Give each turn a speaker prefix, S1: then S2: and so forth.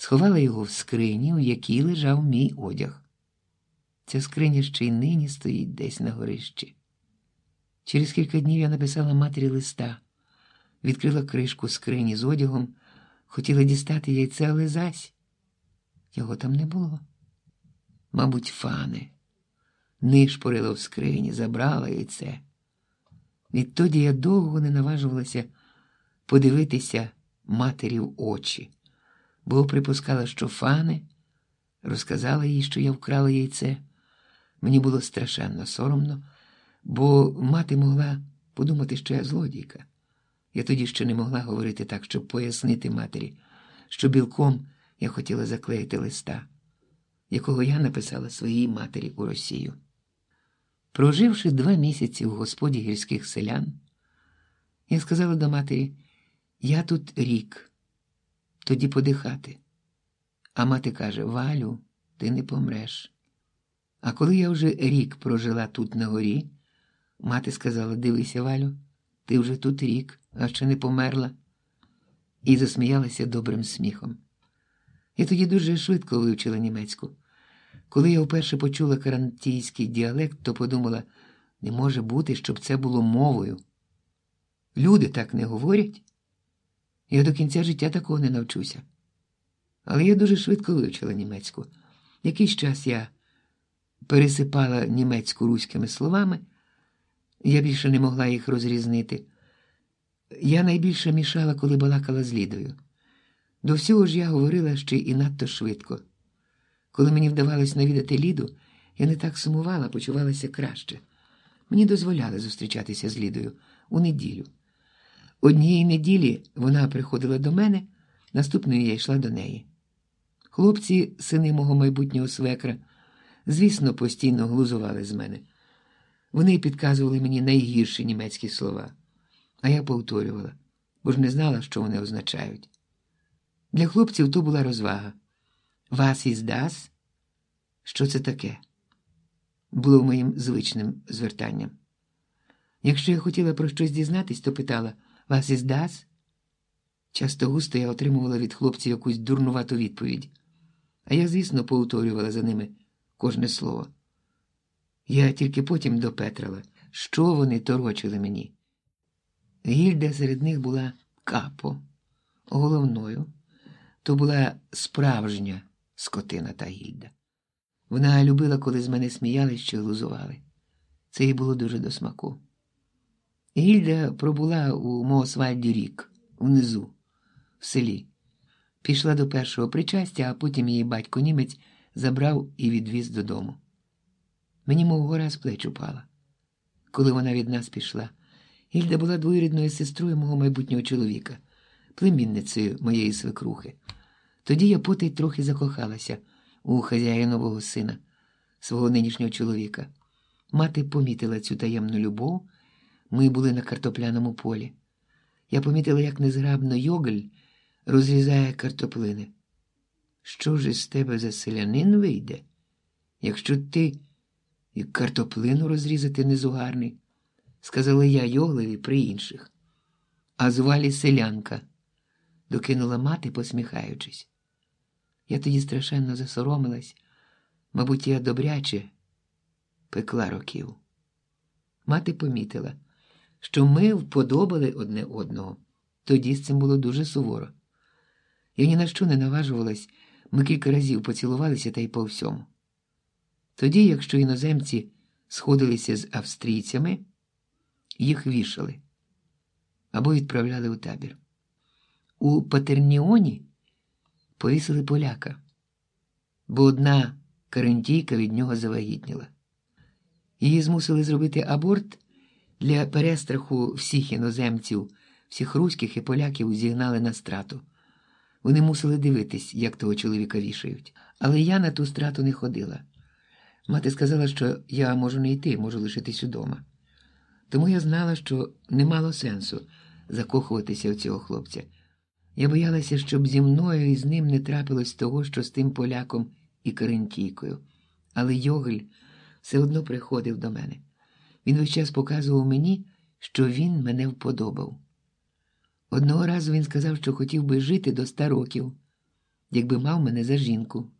S1: сховала його в скрині, у якій лежав мій одяг. Ця скриня ще й нині стоїть десь на горищі. Через кілька днів я написала матері листа, відкрила кришку скрині з одягом, хотіла дістати яйце, але зась його там не було. Мабуть, Фани нишпорила в скрині, забрала яйце. Відтоді я довго не наважувалася подивитися матері в очі, бо припускала, що Фани розказала їй, що я вкрала яйце. Мені було страшенно соромно, бо мати могла подумати, що я злодійка. Я тоді ще не могла говорити так, щоб пояснити матері, що білком я хотіла заклеїти листа, якого я написала своїй матері у Росію. Проживши 2 місяці в господі гірських селян, я сказала до матері: я тут рік, тоді подихати. А мати каже: Валю, ти не помреш. А коли я вже рік прожила тут на горі, мати сказала: дивися, Валю, ти вже тут рік, а ще не померла. І засміялася добрим сміхом. Я тоді дуже швидко вивчила німецьку. Коли я вперше почула карантійський діалект, то подумала: не може бути, щоб це було мовою. Люди так не говорять. Я до кінця життя такого не навчуся. Але я дуже швидко вивчила німецьку. Якийсь час я пересипала німецьку руськими словами, я більше не могла їх розрізнити. Я найбільше мішала, коли балакала з Лідою. До всього ж я говорила ще і надто швидко. Коли мені вдавалось навідати Ліду, я не так сумувала, почувалася краще. Мені дозволяли зустрічатися з Лідою у неділю. Однієї неділі вона приходила до мене, наступної я йшла до неї. Хлопці, сини мого майбутнього свекра, звісно, постійно глузували з мене. Вони підказували мені найгірші німецькі слова, а я повторювала, бо ж не знала, що вони означають. Для хлопців то була розвага. «Was ist das?» Що це таке? Було моїм звичним звертанням. Якщо я хотіла про щось дізнатись, то питала: «Was ist das?» Часто густо я отримувала від хлопців якусь дурнувату відповідь, а я, звісно, повторювала за ними кожне слово. Я тільки потім допетрила, що вони торочили мені. Гільда серед них була капо, головною. То була справжня скотина та Гільда. Вона любила, коли з мене сміялись чи глузували. Це їй було дуже до смаку. Гільда пробула у Моосвальді рік, внизу, в селі. Пішла до першого причастя, а потім її батько-німець забрав і відвіз додому. Мені мов гора з плеч упала. Коли вона від нас пішла, Гільда була двоюрідною сестрою мого майбутнього чоловіка, племінницею моєї свекрухи. Тоді я потай трохи закохалася у хазяїнового сина, свого нинішнього чоловіка. Мати помітила цю таємну любов, ми були на картопляному полі. Я помітила, як незграбно Йогль розрізає картоплини. Що ж із тебе за селянин вийде, якщо ти і картоплину розрізати незугарний? Сказала я Йоглеві при інших. А звалі селянка, докинула мати, посміхаючись. Я тоді страшенно засоромилась, мабуть, я добряче пекла років. Мати помітила, що ми вподобали одне одного. Тоді з цим було дуже суворо. Я ні на що не наважувалась, ми кілька разів поцілувалися та й по всьому. Тоді, якщо іноземці сходилися з австрійцями, їх вішали або відправляли у табір. У Патерніоні повісили поляка, бо одна карантійка від нього завагітніла. Її змусили зробити аборт для перестраху всіх іноземців, всіх руських і поляків зігнали на страту. Вони мусили дивитись, як того чоловіка вішають. Але я на ту страту не ходила. Мати сказала, що я можу не йти, можу лишитись удома. Тому я знала, що не мало сенсу закохуватися в цього хлопця. Я боялася, щоб зі мною і з ним не трапилось того, що з тим поляком і карантійкою. Але Йогль все одно приходив до мене. Він весь час показував мені, що він мене вподобав. Одного разу він сказав, що хотів би жити до 100 років. якби мав мене за жінку.